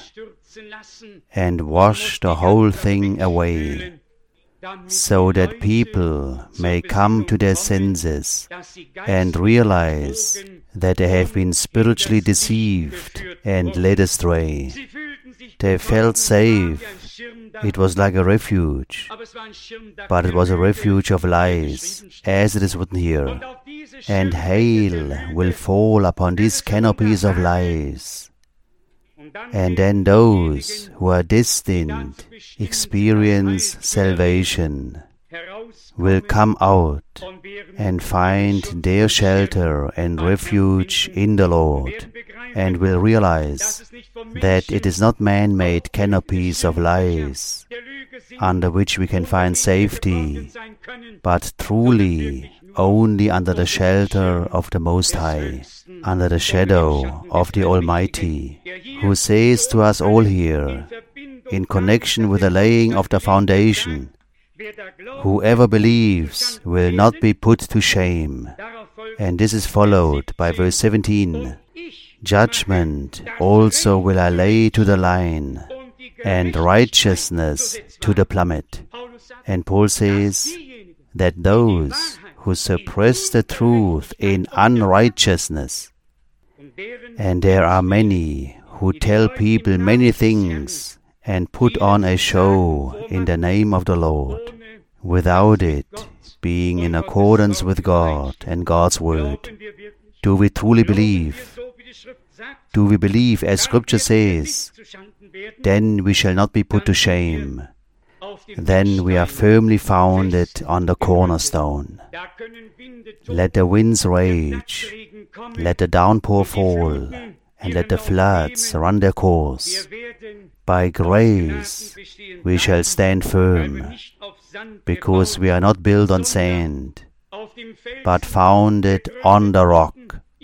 and wash the whole thing away, so that people may come to their senses and realize that they have been spiritually deceived and led astray. They felt safe. It was like a refuge, but it was a refuge of lies, as it is written here. And hail will fall upon these canopies of lies. And then those who are destined experience salvation will come out and find their shelter and refuge in the Lord, and will realize that it is not man-made canopies of lies under which we can find safety, but truly only under the shelter of the Most High, under the shadow of the Almighty, who says to us all here, in connection with the laying of the foundation, whoever believes will not be put to shame. And this is followed by verse 17. Judgment also will I lay to the line, and righteousness to the plummet. And Paul says that those who suppress the truth in unrighteousness, and there are many who tell people many things and put on a show in the name of the Lord, without it being in accordance with God and God's Word. Do we truly believe? Do we believe as Scripture says? Then we shall not be put to shame. Then we are firmly founded on the cornerstone. Let the winds rage, let the downpour fall, and let the floods run their course. By grace we shall stand firm, because we are not built on sand, but founded on the rock.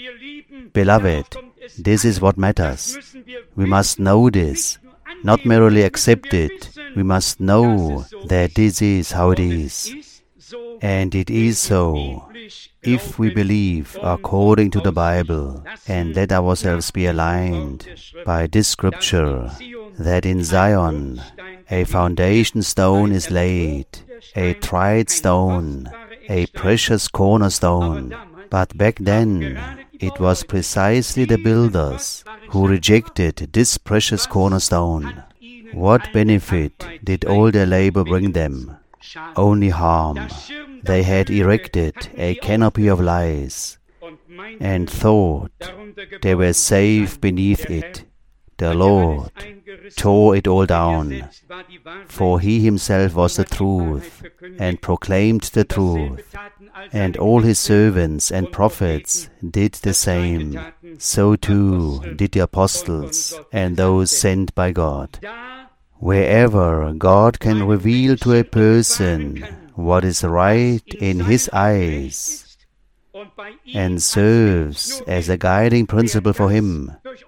Beloved, this is what matters. We must know this, not merely accept it. We must know that this is how it is. And it is so if we believe according to the Bible and let ourselves be aligned by this Scripture, that in Zion a foundation stone is laid, a tried stone, a precious cornerstone. But back then, it was precisely the builders who rejected this precious cornerstone. What benefit did all their labor bring them? Only harm. They had erected a canopy of lies and thought they were safe beneath it. The Lord tore it all down, for He Himself was the truth and proclaimed the truth, and all His servants and prophets did the same. So too did the apostles and those sent by God. Wherever God can reveal to a person what is right in His eyes and serves as a guiding principle for him,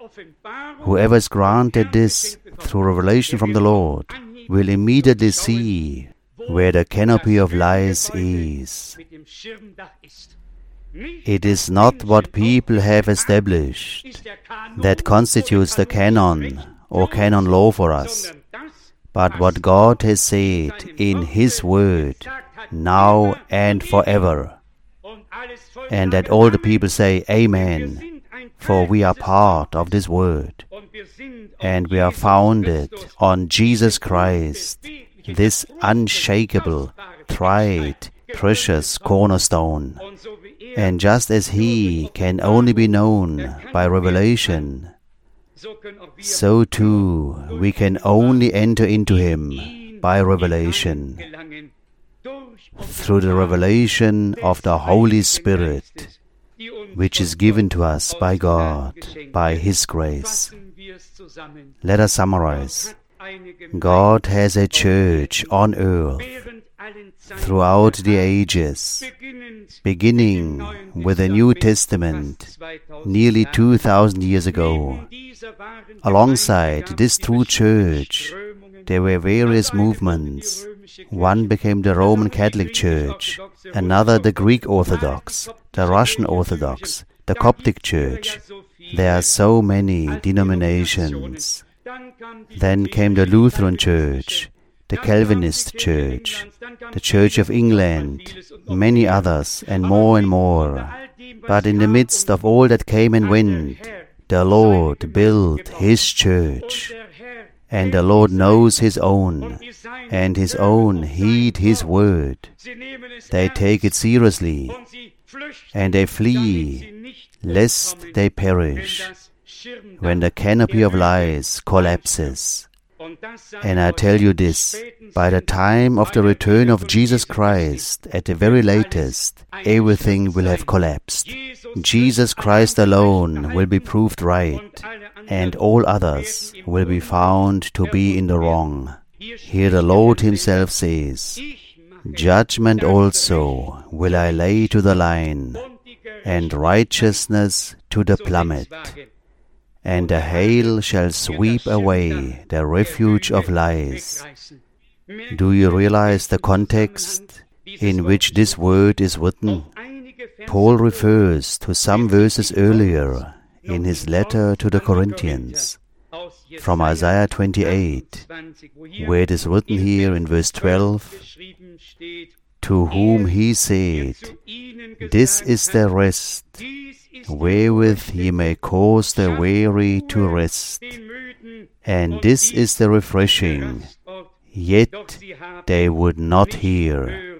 whoever is granted this through revelation from the Lord will immediately see where the canopy of lies is. It is not what people have established that constitutes the canon or canon law for us, but what God has said in His Word, now and forever. And that all the people say, Amen, for we are part of this Word, and we are founded on Jesus Christ, this unshakable, tried, precious cornerstone. And just as He can only be known by revelation, so too we can only enter into Him by revelation, through the revelation of the Holy Spirit, which is given to us by God, by His grace. Let us summarize. God has a church on earth throughout the ages, beginning with the New Testament nearly 2,000 years ago. Alongside this true church, there were various movements. One became the Roman Catholic Church, another the Greek Orthodox, the Russian Orthodox, the Coptic Church. There are so many denominations. Then came the Lutheran Church, the Calvinist Church, the Church of England, many others, and more. But in the midst of all that came and went, the Lord built His church. And the Lord knows His own, and His own heed His word. They take it seriously, and they flee, lest they perish, when the canopy of lies collapses. And I tell you this, by the time of the return of Jesus Christ, at the very latest, everything will have collapsed. Jesus Christ alone will be proved right, and all others will be found to be in the wrong. Here the Lord Himself says, "Judgment also will I lay to the line, and righteousness to the plummet. And the hail shall sweep away the refuge of lies." Do you realize the context in which this word is written? Paul refers to some verses earlier in his letter to the Corinthians, from Isaiah 28, where it is written here in verse 12, "To whom He said, This is the rest, wherewith ye may cause the weary to rest, and this is the refreshing, yet they would not hear."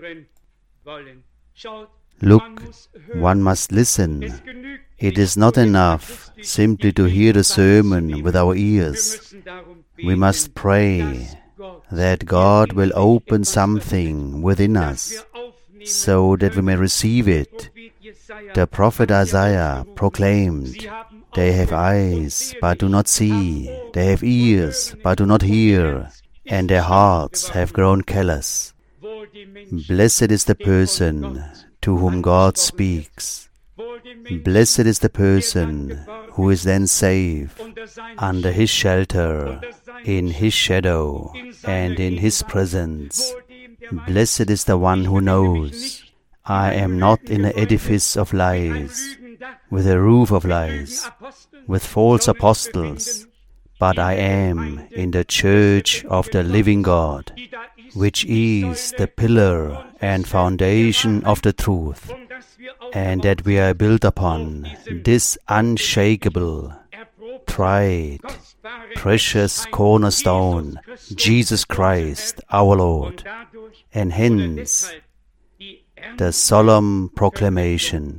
Look, one must listen. It is not enough simply to hear the sermon with our ears. We must pray that God will open something within us, so that we may receive it. The prophet Isaiah proclaimed, "They have eyes, but do not see. They have ears, but do not hear. And their hearts have grown callous." Blessed is the person to whom God speaks. Blessed is the person who is then safe under His shelter, in His shadow, and in His presence. Blessed is the one who knows, I am not in an edifice of lies, with a roof of lies, with false apostles, but I am in the church of the living God, which is the pillar and foundation of the truth, and that we are built upon this unshakable, tried, precious cornerstone, Jesus Christ our Lord, and hence the solemn proclamation.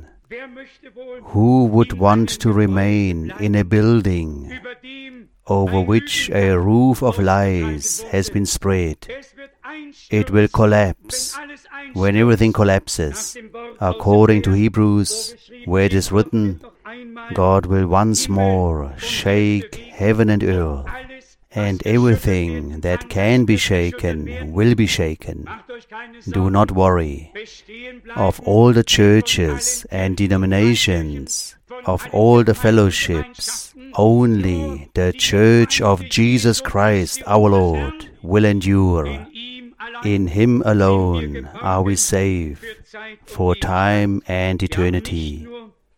Who would want to remain in a building over which a roof of lies has been spread? It will collapse when everything collapses. According to Hebrews, where it is written, God will once more shake heaven and earth, and everything that can be shaken will be shaken. Do not worry. Of all the churches and denominations, of all the fellowships, only the Church of Jesus Christ our Lord will endure. In Him alone are we safe for time and eternity.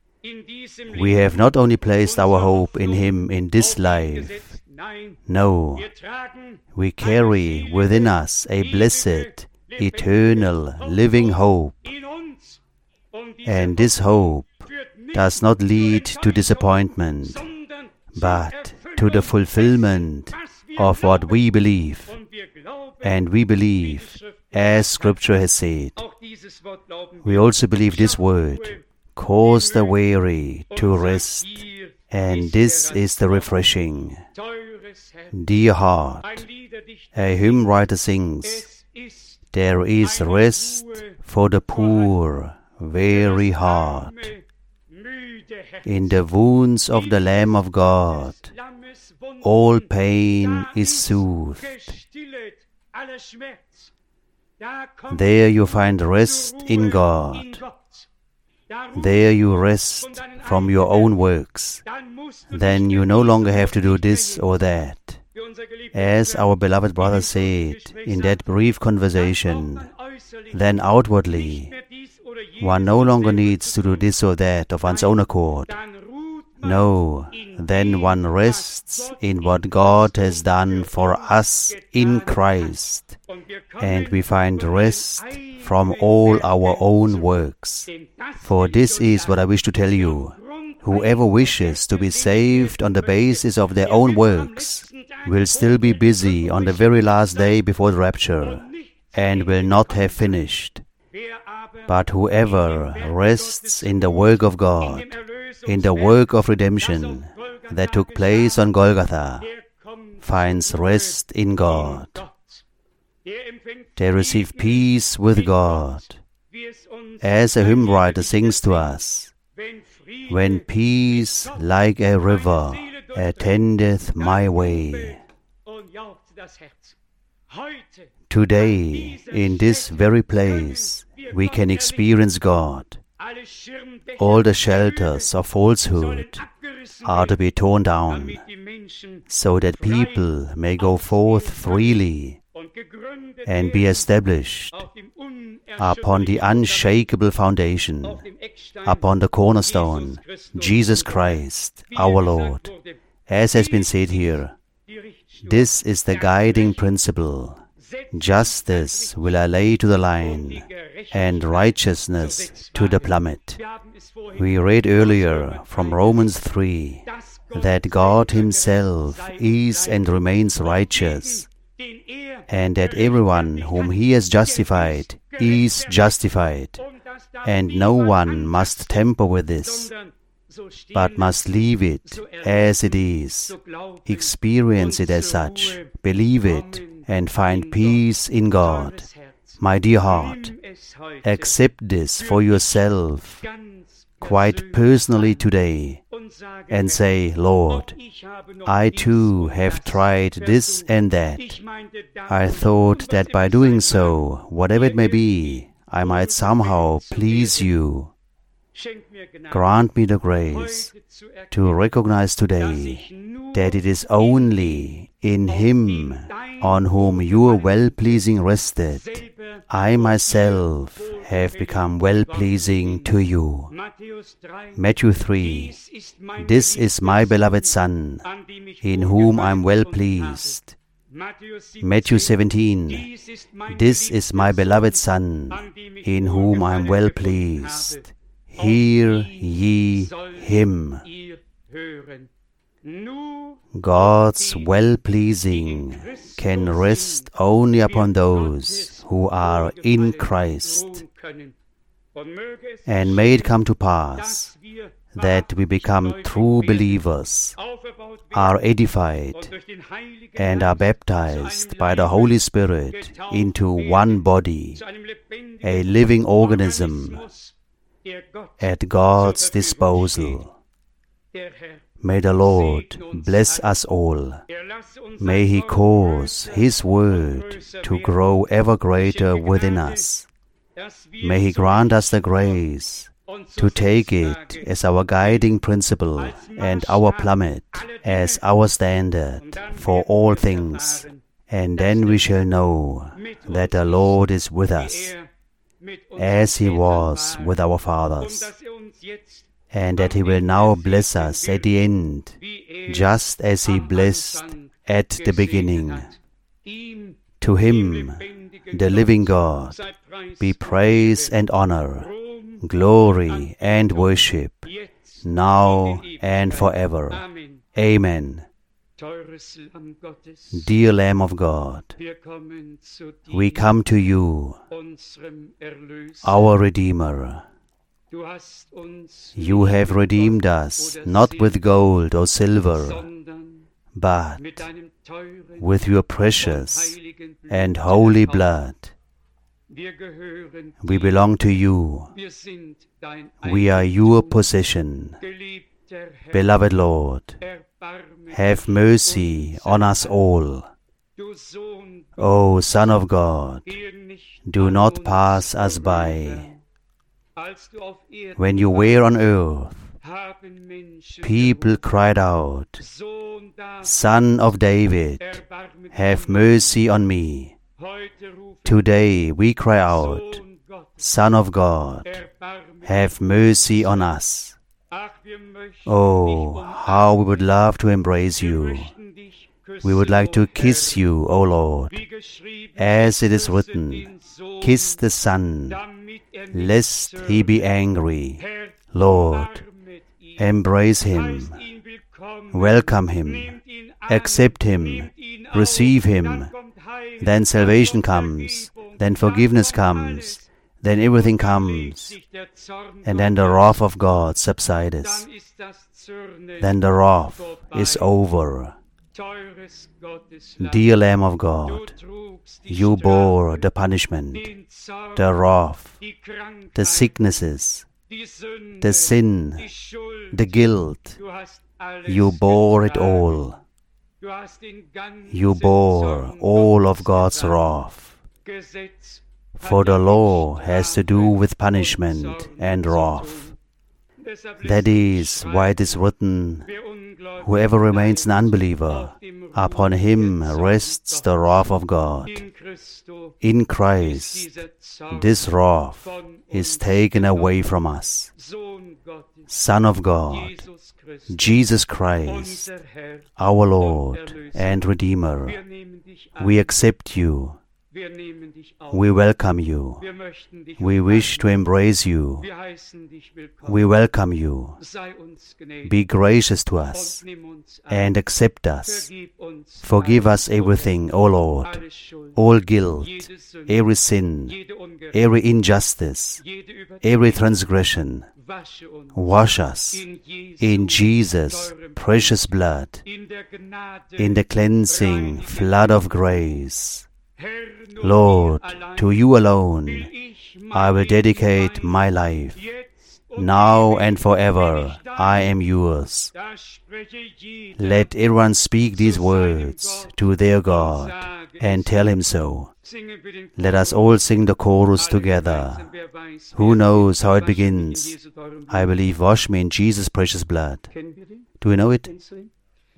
We have not only placed our hope in Him in this life. No, we carry within us a blessed, eternal, living hope. And this hope does not lead to disappointment, but to the fulfillment of what we believe. And we believe, as Scripture has said. We also believe this word, cause the weary to rest, and this is the refreshing. Dear heart, a hymn writer sings, there is rest for the poor, weary heart. In the wounds of the Lamb of God, all pain is soothed. There you find rest in God. There you rest from your own works. Then you no longer have to do this or that. As our beloved brother said in that brief conversation, then outwardly, one no longer needs to do this or that of one's own accord. No, then one rests in what God has done for us in Christ, and we find rest from all our own works. For this is what I wish to tell you. Whoever wishes to be saved on the basis of their own works will still be busy on the very last day before the rapture, and will not have finished. But whoever rests in the work of God, in the work of redemption that took place on Golgotha, finds rest in God. They receive peace with God. As a hymn writer sings to us, when peace like a river attendeth my way. Today, in this very place, we can experience God. All the shelters of falsehood are to be torn down, so that people may go forth freely and be established upon the unshakable foundation, upon the cornerstone, Jesus Christ, our Lord. As has been said here, this is the guiding principle. Justice will I lay to the line, and righteousness to the plummet. We read earlier from Romans 3 that God Himself is and remains righteous, and that everyone whom He has justified is justified, and no one must tamper with this, but must leave it as it is, experience it as such, believe it, and find peace in God. My dear heart, accept this for yourself quite personally today, and say, Lord, I too have tried this and that. I thought that by doing so, whatever it may be, I might somehow please you. Grant me the grace to recognize today that it is only in Him on whom your well-pleasing rested, I myself have become well-pleasing to you. Matthew 3, this is my beloved Son, in whom I am well-pleased. Matthew 17, this is my beloved Son, in whom I am well-pleased. Hear ye Him. God's well-pleasing can rest only upon those who are in Christ. And may it come to pass that we become true believers, are edified, and are baptized by the Holy Spirit into one body, a living organism at God's disposal. May the Lord bless us all. May He cause His word to grow ever greater within us. May He grant us the grace to take it as our guiding principle and our plummet, as our standard for all things. And then we shall know that the Lord is with us, as He was with our fathers, and that He will now bless us at the end, just as He blessed at the beginning. To Him, the living God, be praise and honor, glory and worship, now and forever. Amen. Dear Lamb of God, we come to you, our Redeemer. Du hast uns You have redeemed us, not with gold or silver, sondern but mit deinem teuren with your und precious heiligen Blut and holy erkauft. blood. Wir gehören We dir. belong to you. Wir sind dein We are your Eigentum. possession. Geliebter Herr, Beloved Lord, erbarme have dich mercy unser on us Leid. all. Du Sohn O Son of God, gehe nicht do an not uns pass us vorüber. by. Als du auf Erden When you were on earth, haben Menschen people gerufen, cried out, Sohn Davids, Son of David, erbarme dich have meiner. mercy on me. Heute rufen Today we cry out, Sohn Gottes, Son of God, erbarme have mercy on us. Ach, wir möchten Oh, dich how we umarmen. would love to embrace Wir you. möchten dich küssen, We would like o to Herr. kiss you, O Lord. Wie geschrieben As it is küsse written, den Sohn, kiss the Son, damit nicht lest he be zürne. angry. Herr, Lord, umarmet ihn, embrace him, heißt ihn willkommen, welcome him, nehmt ihn an, accept him, nehmt ihn auf, receive him. dann kommt Heil, Then salvation dann kommt comes, Vergebung, then dann forgiveness kommt comes, alles. then everything Dann legt comes, sich der Zorn and then the Gottes, wrath of God subsides. dann ist das Zürnen Then the wrath vorbei. is over. Teures Gotteslamm, Dear Lamb of du God, trugst die you bore Strafe, the punishment, den Zorn, the wrath, die Krankheit, the sicknesses, die Sünde, the sin, die Schuld. the guilt. Du hast alles You bore it getragen. all. Du hast den ganzen You bore Zorn all of Gottes God's getragen. wrath. Gesetz For hat the ja mit law has to do Strafe with und punishment Zorn and zu wrath. tun. Deshalb That lässt sich is why it is schreiben, written, wer ungläubig whoever remains an bleibt, unbeliever, auf dem ruht upon him der Zorn rests the Gottes. wrath of God. In Christo In ist Christ, dieser Zorn this wrath von is uns taken away genommen. from us. Sohn Gottes, Son of God, Jesus Christus, Jesus Christ, unser Herr, our und Lord Erlöser. and Redeemer, Wir nehmen dich an, we accept you, wir nehmen dich auf, we welcome you, wir möchten dich we wish to umarmen, embrace you, wir heißen dich willkommen. we welcome you. Sei uns gnädig Be gracious to us und nimm uns an. and accept us. Vergib uns Forgive alles, us everything, O Lord, alles Schuld, all guilt, jede Sünde, every sin, jede Ungerechtigkeit, every injustice, jede every Übertretung. transgression. Wasche uns Wash us in Jesus' teurem precious blood, in der Gnade, in the cleansing reinige flood of grace. Herr, nur Lord, dir allein to you will alone ich mein I will Leben dedicate weihen. my life. Jetzt und Now ewig and forever bin ich dein. I am yours. Da spreche jeder Let everyone speak these zu seinem words Gott to their und God sage and es. tell him so. Singen wir den Let us Chorus. all sing the chorus Alle together. gemeinsam, wer weiß, Who wer knows how it wasch mich in begins? Jesu teurem I Blut. believe, wash me in Jesus' precious blood. Kennen wir den? Do you know it? Kennst du den?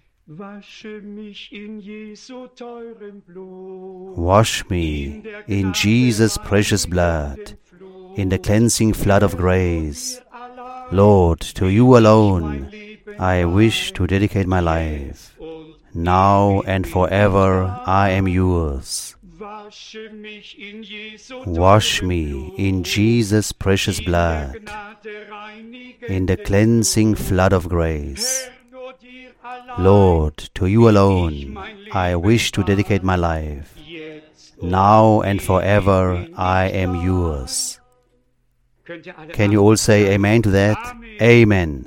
Wasche mich in Jesu teurem Blut. Wash me in Jesus' precious blood, in the cleansing flood of grace. Lord, to you alone I wish to dedicate my life. Now and forever I am yours. Wash me in Jesus' precious blood, in the cleansing flood of grace. Lord, to you alone I wish to dedicate my life. Now and forever I am yours. Can you all say amen to that? Amen.